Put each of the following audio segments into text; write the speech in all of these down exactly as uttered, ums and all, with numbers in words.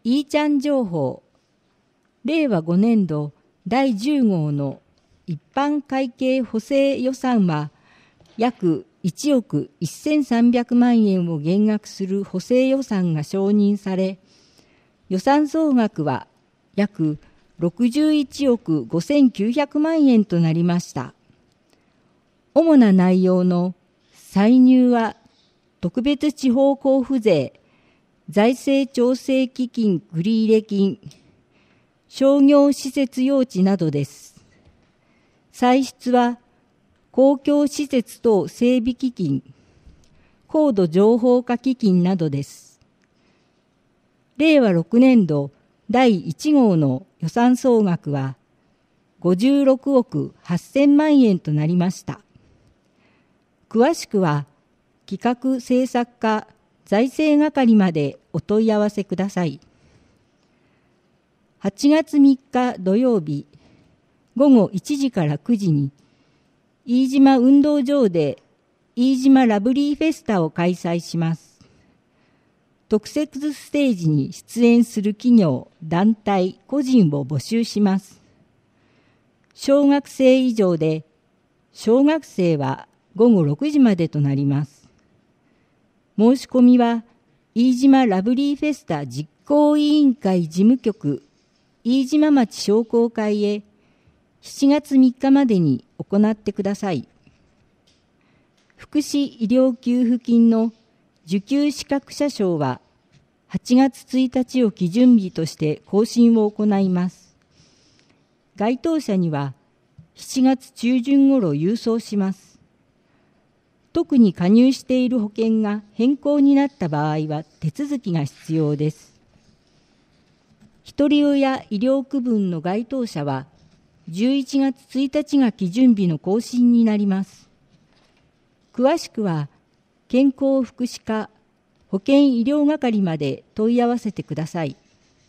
いーちゃん情報、れいわごねんどだいじゅう号の一般会計補正予算は約いちおくせんさんびゃくまんえんを減額する補正予算が承認され、予算総額は約ろくじゅういちおくごせんきゅうひゃくまんえんとなりました。主な内容の歳入は特別地方交付税、財政調整基金繰入金、商業施設用地などです。歳出は公共施設等整備基金、高度情報化基金などです。れいわろくねんどだいいち号の予算総額はごじゅうろくおくはっせんまんえんとなりました。詳しくは企画政策課財政係までお問い合わせください。はちがつみっか土曜日ごごいちじからくじに飯島運動場で飯島ラブリーフェスタを開催します。特設ステージに出演する企業、団体、個人を募集します。小学生以上で、小学生はごごろくじまでとなります。申し込みは、飯島ラブリーフェスタ実行委員会事務局、飯島町商工会へしちがつみっかまでに行ってください。福祉医療給付金の受給資格者証ははちがつついたちを基準日として更新を行います。該当者にはしちがつちゅうじゅん頃郵送します。特に加入している保険が変更になった場合は手続きが必要です。ひとり親医療区分の該当者はじゅういちがつついたちが基準日の更新になります。詳しくは健康福祉課保健医療係まで問い合わせてください。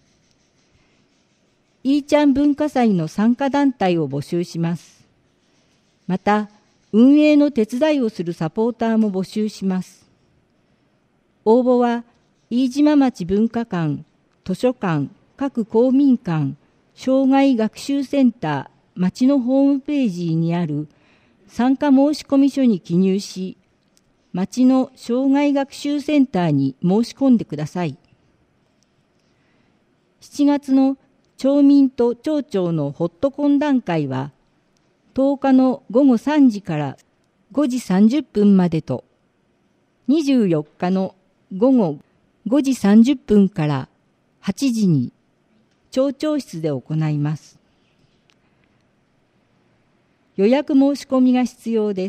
いーちゃん文化祭の参加団体を募集します。また、運営の手伝いをするサポーターも募集します。応募は、飯島町文化館、図書館、各公民館、障害学習センター、町のホームページにある参加申込書に記入し、町の障害学習センターに申し込んでください。しちがつの町民と町長のホット懇談会は、とおかのごごさんじからごじさんじゅっぷんまでと、にじゅうよっかのごごごじさんじゅっぷんからはちじに町長室で行います。予約申し込みが必要です。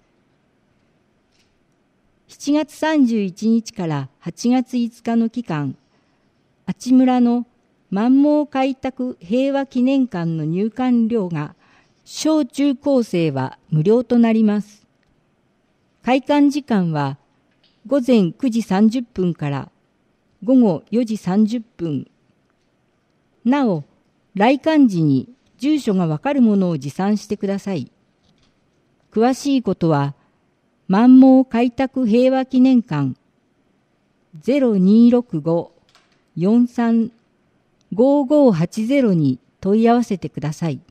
しちがつさんじゅういちにちからはちがついつかの期間、阿智村の万毛開拓平和記念館の入館料が小中高生は無料となります。開館時間はごぜんくじさんじゅっぷんからごごよじさんじゅっぷん。なお、来館時に住所がわかるものを持参してください。詳しいことは、万毛開拓平和記念館 ゼロにーろくご よんさん ごーごーはちゼロ に問い合わせてください。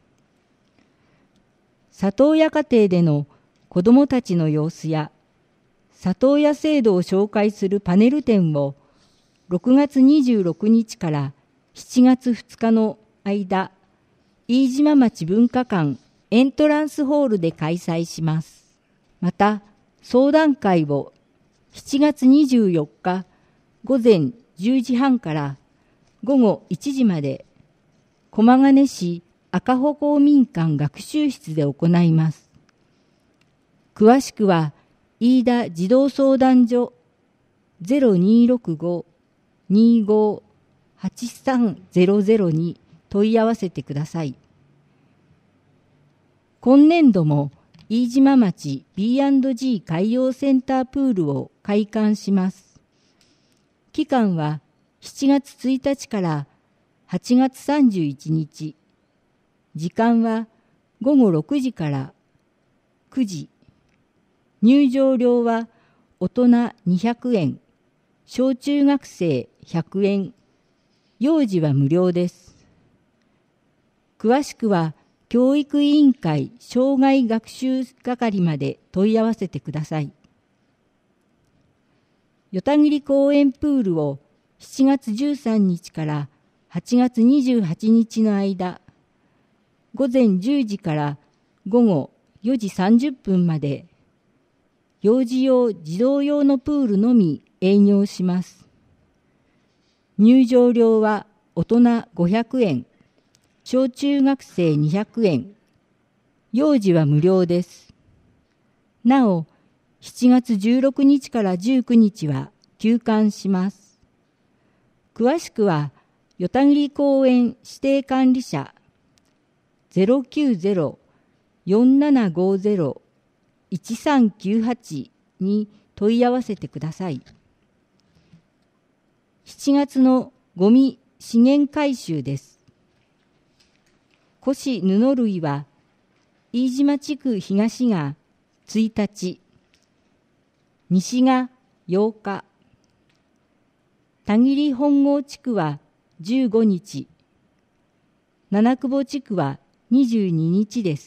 里親家庭での子どもたちの様子や里親制度を紹介するパネル展をろくがつにじゅうろくにちからしちがつふつかの間、飯島町文化館エントランスホールで開催します。また、相談会をしちがつにじゅうよっかごぜんじゅうじはんからごごいちじまで、駒ヶ根市赤穂公民館学習室で行います。詳しくは、飯田児童相談所 ゼロにーろくご にーごーはちさんゼロゼロ に問い合わせてください。今年度も飯島町 ビーアンドジー 海洋センタープールを開館します。期間はしちがつついたちからはちがつさんじゅういちにち。時間はごごろくじからくじ。入場料は大人にひゃくえん、小中学生ひゃくえん、 幼児は無料です。詳しくは教育委員会障害学習係まで問い合わせてください。与田切公園プールをしちがつじゅうさんにちからはちがつにじゅうはちにちの間、ごぜんじゅうじからごごよじさんじゅっぷんまで、幼児用児童用のプールのみ営業します。入場料は大人ごひゃくえん、小中学生にひゃくえん、幼児は無料です。なお、しちがつじゅうろくにちからじゅうくにちは休館します。詳しくは、与田切公園指定管理者 ゼロきゅうゼロ よんななごゼロ いちさんきゅうはち に問い合わせてください。しちがつのゴミ資源回収です。古紙布類は、飯島地区東がついたち、西がようか、田切本郷地区はじゅうごにち、七久保地区はにじゅうににちです。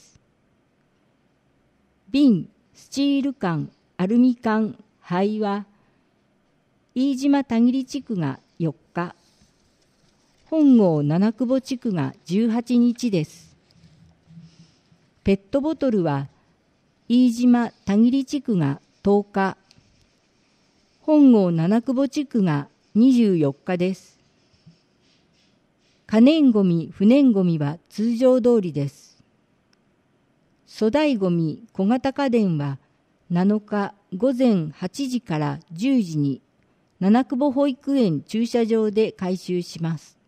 瓶、スチール缶、アルミ缶、灰は、飯島田切地区がよっか、本郷七久保地区がじゅうはちにちです。ペットボトルは、飯島田切地区がとおか、本郷七久保地区がにじゅうよっかです。可燃ごみ、不燃ごみは通常通りです。粗大ごみ、小型家電はなのかごぜんはちじからじゅうじに七久保保育園駐車場で回収します。